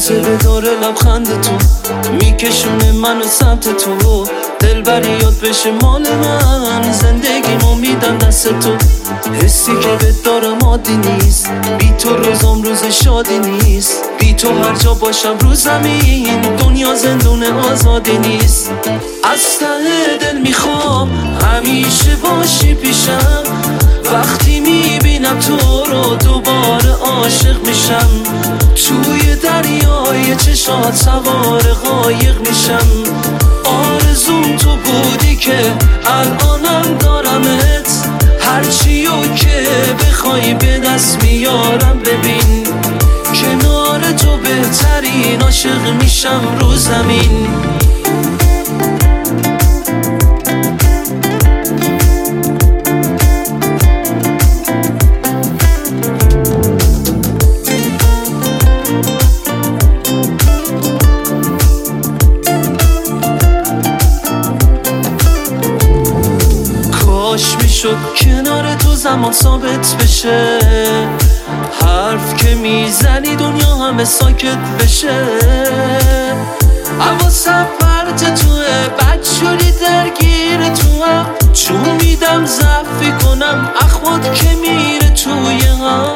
قصه به داره لبخند تو میکشونه منو سمت تو، دلبری یاد بشه مال من، زندگیمو میدم دست تو. حسی که بهت دارم عادی نیست، بی تو روزم روز شادی نیست، بی تو هر جا باشم رو زمین دنیا زندون آزادی نیست. از ته دل میخوام همیشه باشی پیشم، وقتی میبینم تو رو دوباره عاشق میشم، توی دریای چشات سوار قایق میشم. آرزوم تو بودی که الانم دارمت، هرچیو که بخوای به دست میارم. ببین کنار تو بهترین عاشق میشم رو زمین. کاش میشد کنار تو زمان ثابت بشه، حرف که میزنی دنیا همه ساکت بشه. حواسم پرت توه، بد شدی درگیر تو هم، چون میدم ضعفی کنم اخوات که میره توی هم.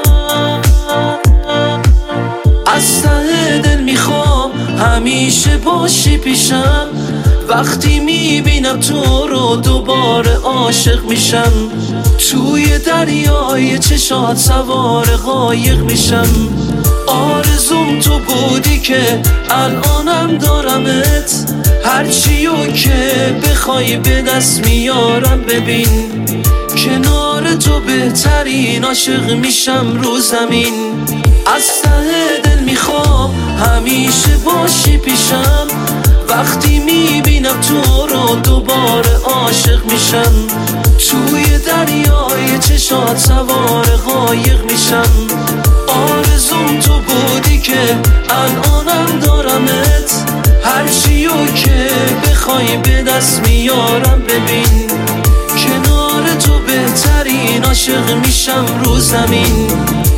از ته دل میخوام همیشه باشی پیشم، وقتی میبینم تو رو دوباره عاشق میشم، توی دریای چشات سوار قایق میشم. آرزوم تو بودی که الانم دارمت، هرچیو که بخوای به دست میارم. ببین کنار تو بهترین عاشق میشم رو زمین. از ته دل میخوام همیشه باشی پیشم، وقتی میبینم تو رو دوباره عاشق میشم، توی دریای چشات سوار قایق میشم. آرزوم تو بودی که الانم دارمت، هرچیو که بخوای به دست میارم. ببین کنار تو بهترین عاشق میشم رو زمین.